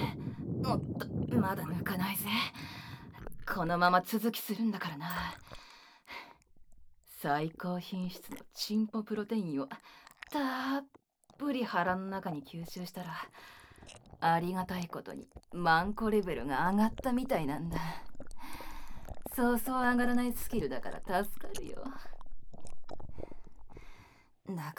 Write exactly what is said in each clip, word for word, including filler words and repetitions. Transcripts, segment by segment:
おっと、まだ抜かないぜ。このまま続きするんだからな。最高品質のチンポプロテインをたっぷり腹の中に吸収したら、ありがたいことにマンコレベルが上がったみたいなんだ。そうそう上がらないスキルだから助かるよ。だ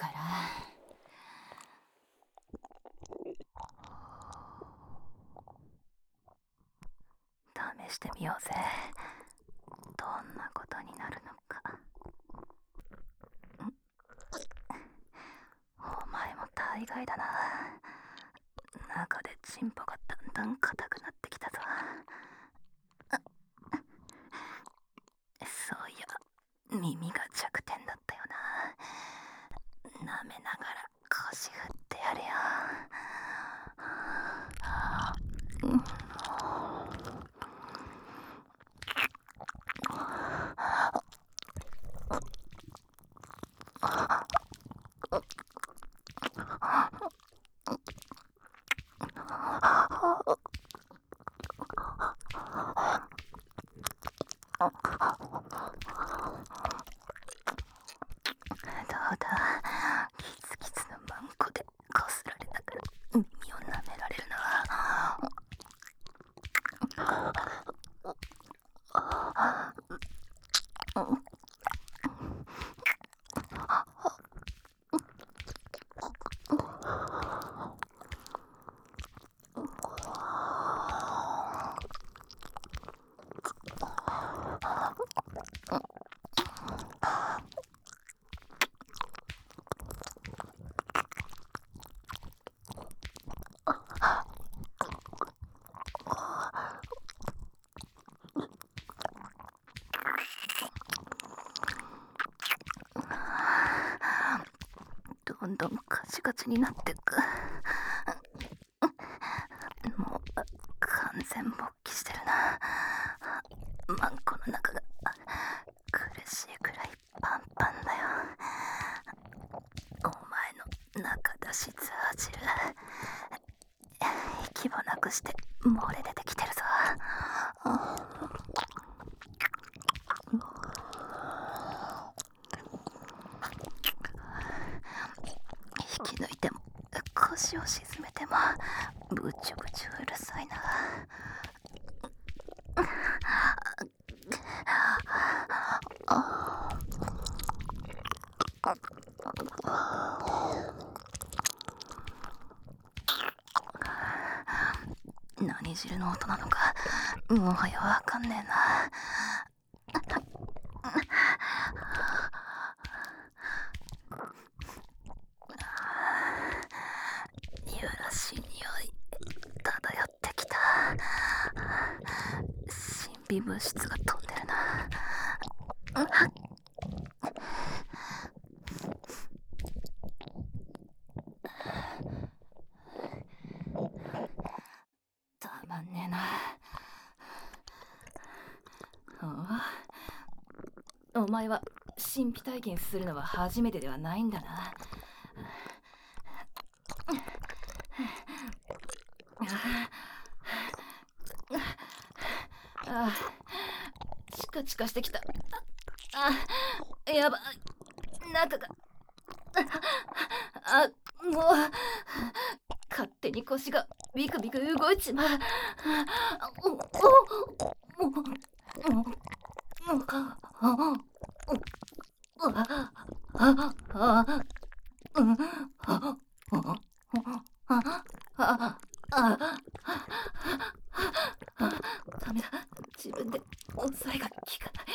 から試してみようぜ。どんなことになるのか。お前も大概だな。中でチンポがだんだん硬くなってきたぞ。そういや、耳が弱点だったよな。舐めながら腰振ってやるよ。うんどうだ、キツキツのマンコでこすられながら耳を舐められるな。どんどんカチカチになってく。もう完全勃起してるな。マンコの中が苦しいくらいパンパンだよ。お前の中出しザージル、息をなくして漏れ出てきてるぞ。引き抜いても腰を沈めてもブチュブチュうるさいな。何汁の音なのかもはやわかんねえな。いやらしい匂い漂ってきた。神秘物質が飛んでるな。たまんねえな。お前は神秘体験するのは初めてではないんだな。ああ、チカチカしてきた。あ、やばい、中が。あ、もう勝手に腰がビクビク動いちまう。ダメだ、自分で抑えが効かない。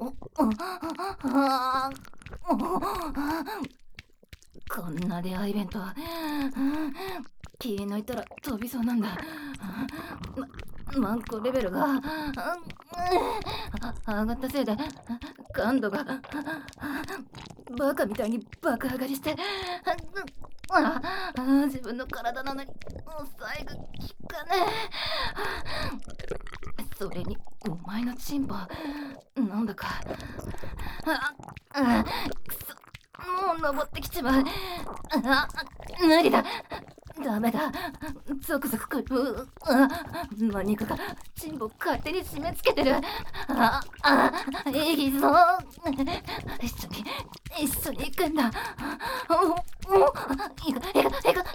こんな出会いイベント気抜いたら飛びそうなんだ。ま、マンコレベルが上がったせいで感度がバカみたいに爆上がりして、ああ自分の体なのに抑えが効かねえ。それにお前のチンポなんだかああくそ、もう登ってきちまう。あ無理だ、ダメだ、ゾクゾクくる。何かがチンポ勝手に締め付けてる。ああいいぞ、一緒に一緒に行くんだ。おおいくいくいくいくいく。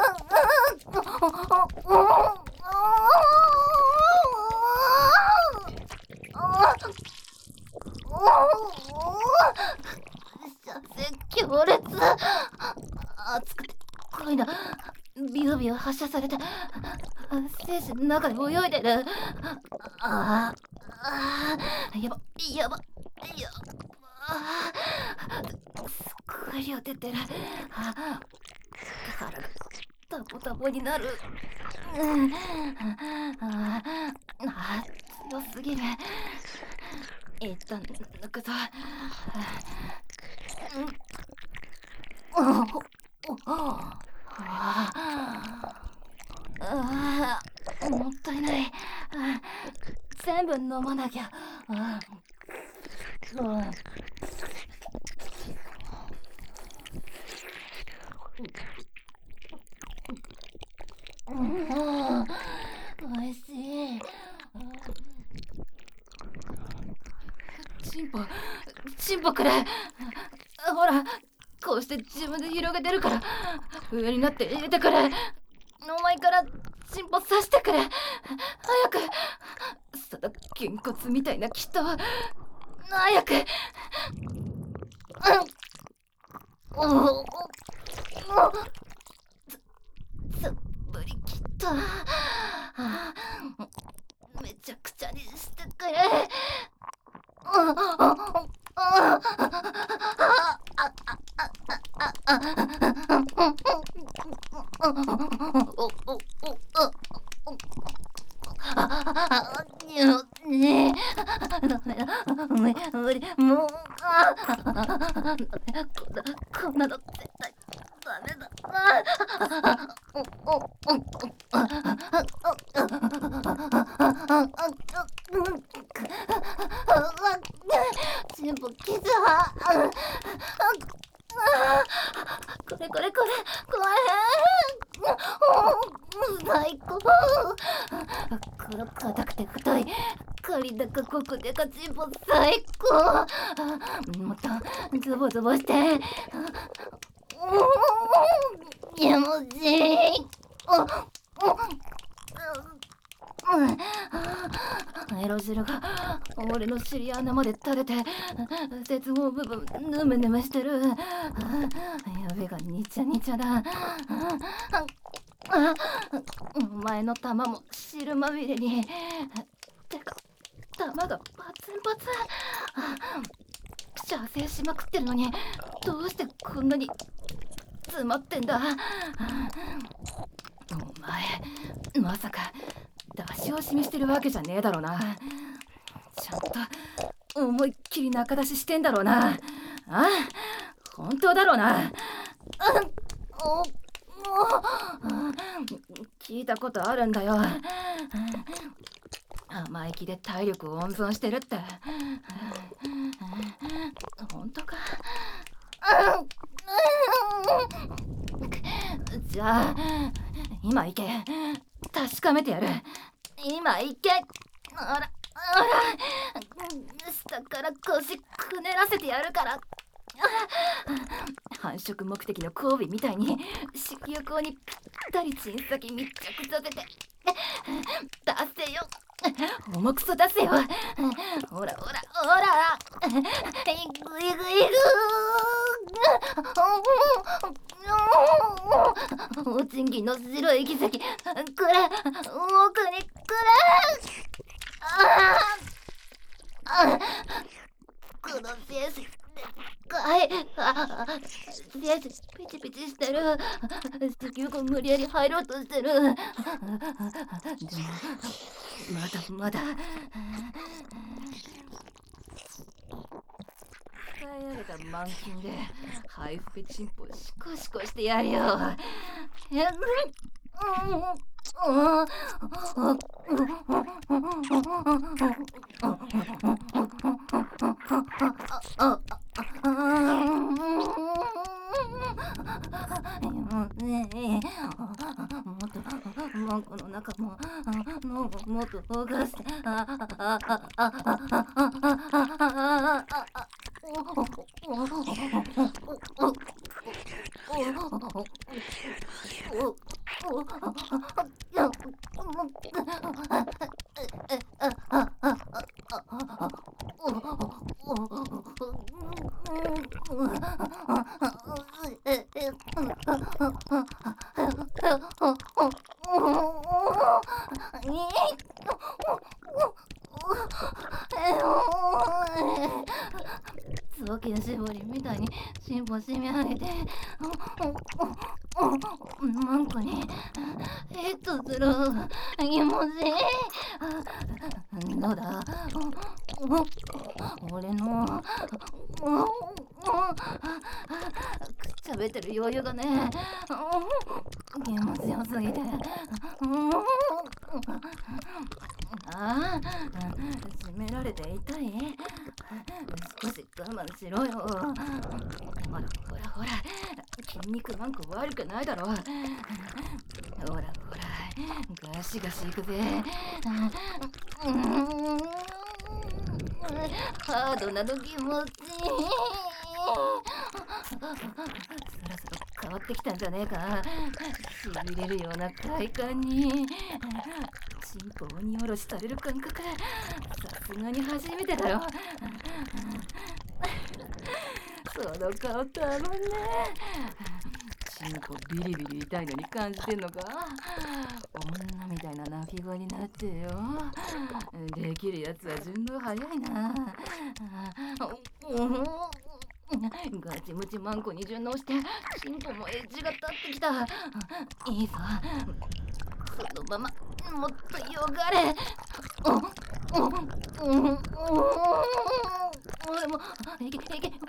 射線強烈、熱くて濃いな。ビュービュー発射されて精子の中で泳いでる。ああやばやばやば、すっごい量出てる。腹がタボタボになる。うんああ強すぎる。一旦抜くぞ。ああもったいない。全部飲まなきゃ。おいしい。チンポチンポくれ。ほらこうして自分で広げてるから上になって入れてくれ。お前からチンポ刺してくれ。早く。そのげんこつみたいなきっと早く。おおつっぷりきっためちゃくちゃにしてくれ。ねえダメだ無理もうこんなの絶対ダメだ。チンポキザ。これこれこれこれ最高。この硬くて太いカリだかコクでかチンポ最高。もっとズボズボして気持ちいい。エロ汁が俺の尻穴まで垂れて絶望部分ヌメヌメしてる。指がニチャニチャだ。お前の玉も汁まみれに。てか玉がパツンパツン射精しまくってるのにどうしてこんなに詰まってんだ。お前まさか出し惜しみしてるわけじゃねえだろうな。ちゃんと思いっきり中出ししてんだろうな。あ本当だろうな。お聞いたことあるんだよ。甘え気で体力を温存してるって。本当か。じゃあ今行け。確かめてやる。今行け。ほらほら下から腰くねらせてやるから。繁殖目的の交尾みたいに子宮口にぴったりチン先密着させて出せよ。重くそ出せよ。ほらほらほらいくいくいく。おちんぎんの白い液石くれ。奥にくれ。ああこのセンスでかい。あ、センスピチピチしてる。石油が無理やり入ろうとしてる。でもまだまだ鍛え上げた満勤でハイフペチンポシコシコしてやるよ。えっもっとマンコの中も脳ももっと動かして。雑巾絞りみたいに進歩締め上げてマンコにヘッドする気持ち。どうだ俺のくっちゃべってる余裕がね気持ちよすぎて。ああ、締められて痛い。少し我慢しろよ。ほらほらほら、筋肉なんか悪くないだろ。ほらほら、ガシガシいくぜ。ハードなの気持ちいい。そろそろ変わってきたんじゃねえか。しびれるような快感にチンポ鬼おろしされる感覚、さすがに初めてだろ。その顔たまんね。チンポビリビリ痛いのに感じてんのか。女みたいな泣き声になってよ。できるやつは順応早いな。ガチムチマンコに順応してチンポもエッジが立ってきた。いいぞ、そのままもっとよがれ。俺もいけいけ。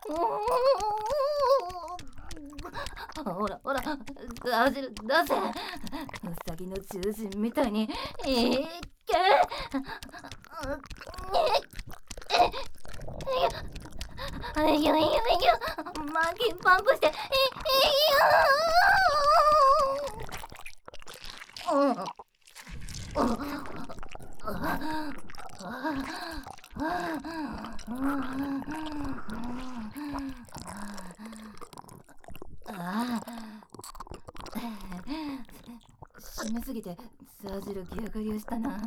ほらほら、走る出せ。ウサギの中心みたいにいけ。いいよいいよいいよ、マンキンパンプしていいよ。締めすぎてサジルギアガリをしたな。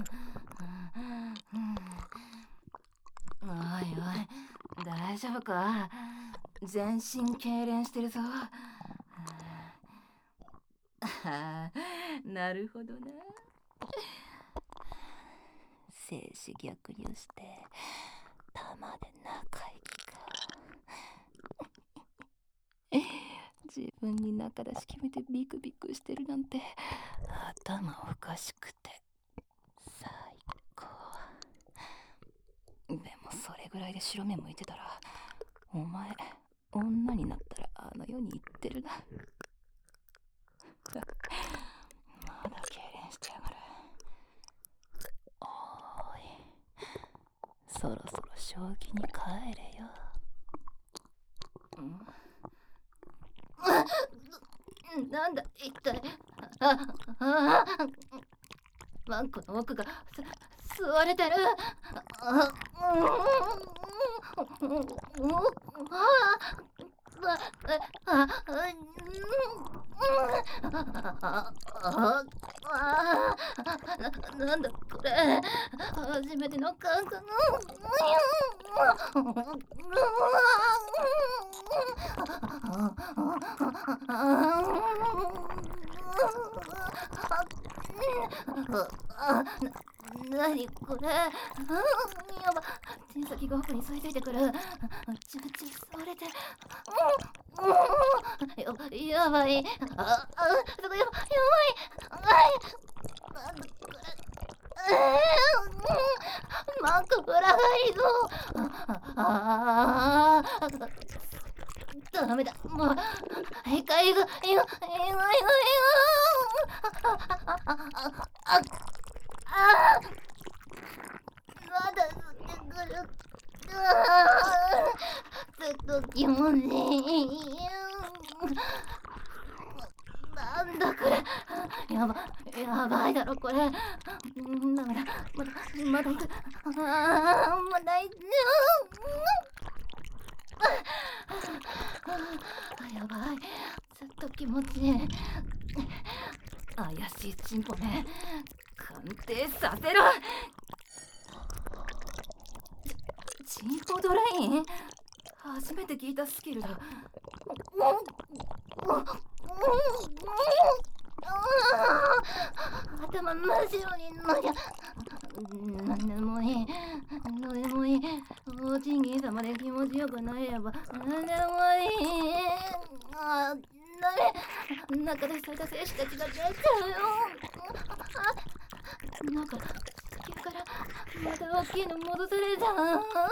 おいおい、大丈夫か。全身痙攣してるぞ。ああ、なるほどな。静止逆流して玉で中行きか。自分に中出し決めてビクビクしてるなんて頭おかしくて最高。でもそれぐらいで白目向いてたら、お前女になったらあの世に行ってるな。まだ痙攣してやがる。おーい、そろそろ正気に帰れよ。んなんだ一体。ああ、マンコの奥が吸われてる。あな、なんだこれ、初めての感覚。な、なにこれ。やば、手先が奥に吸い付いてくる。ちゅちゅ触れて、うん、ややばい。ああ、そこややばい。なんだこれ。マックブラがいるぞ。ああ、ダメだ。もう、いかいが、いが、いが、いが、いが。ああ、まだ吸ってくる。ずっと気持ちいい。なんだこれ。やば、やばいだろこれ。ダメだ。まだ、まだいく。ああ、まだいく。やばい。ずっと気持ちいい。怪しいチンポね。鑑定させろ。チンポドライン？初めて聞いたスキルだ。頭真っ白になりゃ。なんでもいい。どうでもいい。おちんぎん様で気持ちよくなれればなんでもいい。あ、ダメ。中で咲いた精子たちが出ちゃうよ。なんか地球からまた大きいの戻された。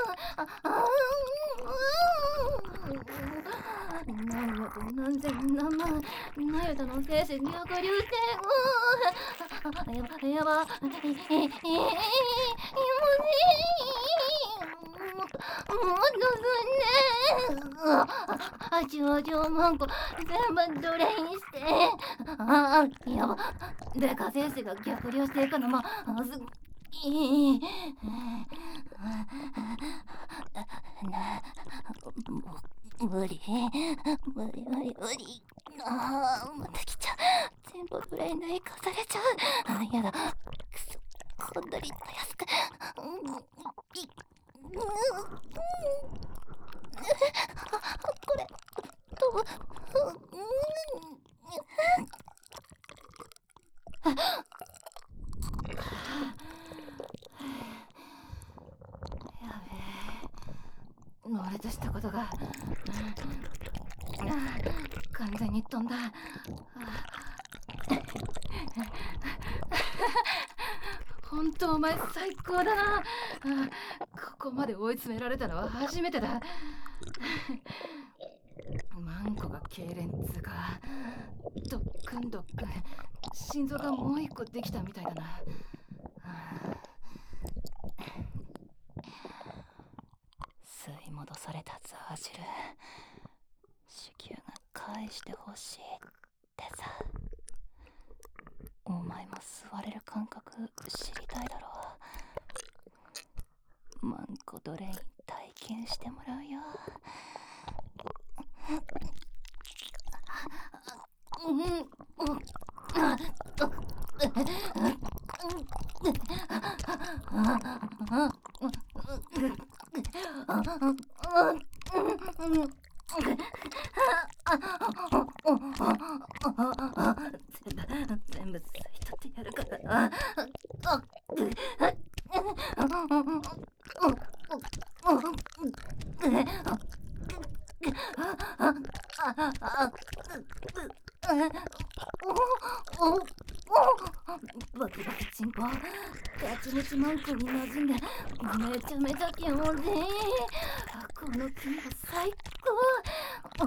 何百何千何万何百の精子に逆流して、やばいやばい、気持ちいい。もっとすんね。あちわちわマンコ全部ドレインして。ああ、やば。でか精子が逆流していくのもすっいい。な、無理無理無理無理。ああ、また来ちゃう。全部ブレインで生かされちゃう。あ、やだ。くそ、こんなにたやすく。いこれどう。やべえ、乗れとしたことが完全に飛んだ。本当お前最高だな。ここまで追い詰められたのは初めてだ。マンコが痙攣つうか、ドックンドックン、心臓がもう一個できたみたいだな。吸い戻されたザージル、子宮が返してほしいってさ。お前も吸われる感覚知りたいだろう。マンコドレイン体験してもらうよ。全部吸い取ってやるからな。バキバキチンポ、ガチムチマンコに馴染んでめちゃめちゃ気持ちいい。この気も最高。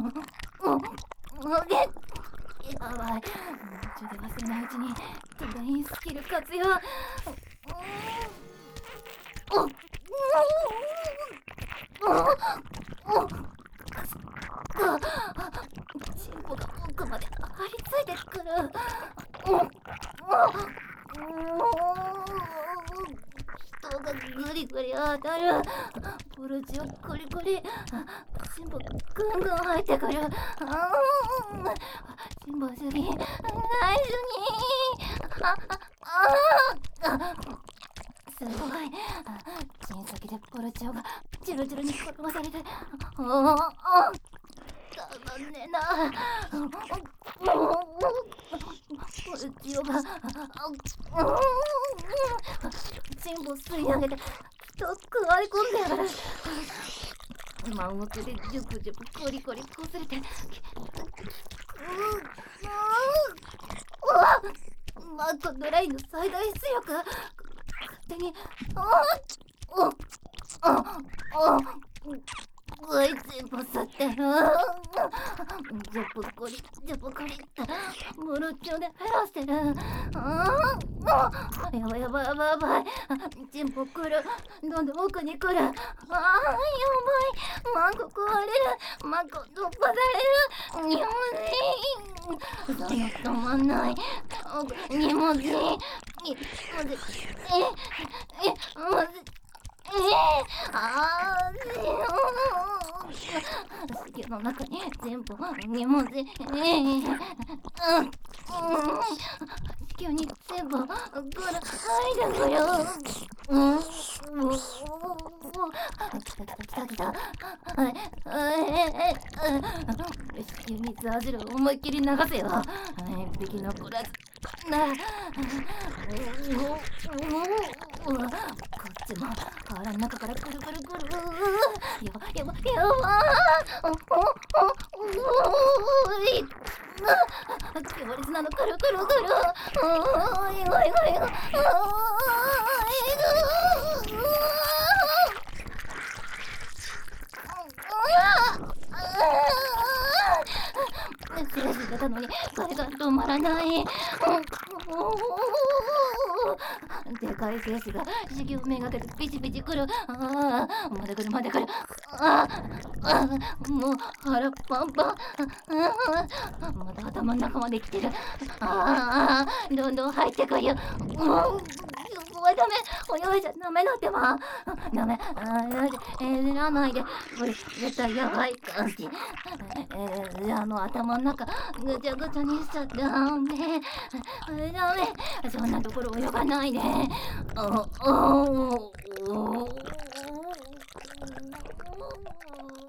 やばい、夢中で忘れないうちにドレインスキル活用。チンポが奥まで張り付いてくる。人がグリグリ当たる。ポルチをコリコリ。チンポがぐんぐん入ってくる。チンポ主義、大主義。すごい。チン先でポルチオがチルチルに転がされて、ああ、たまんねえな。ポルチオがチンポ吸い上げてと食われ込んでやがる。真奥でジュプジュプコリコリこすれて、うわっマッコドライの最大出力勝手にあおああこいつもさってジャポコリジャポコリってムロチョで減らしてる。ああやばいやばいやばいやばい。チンポ来る。どんどん奥に来る。ああやばい。マンコ壊れる。マンコ突破される。にもじその止まんない。にもじにもじええもじえー、あー地球の中に全部に文字えー、うん地球に全部これ入るのよ。うん来た来た来た来た。はい地球にザージルを思いっきり流せよ。一匹残らずなこっちも腹の中からくるくるくる。やばやばやばおおおい強烈なのくるくるくる。おいおいおいおい手足がたのに彼が止まらない。でかい精子が地球めがけてピチピチくる。ああまだ来るまだ来る。ああもう腹パンパン。あまだ頭の中まで来てる。ああどんどん入ってくるよ。ここはダメ泳いじゃダメだってばダメ。あえー、らないでこれ絶対やばい感じ。えー、あの頭の中ぐちゃぐちゃにしちゃダメダメ。そんなところ泳がないで。おおおお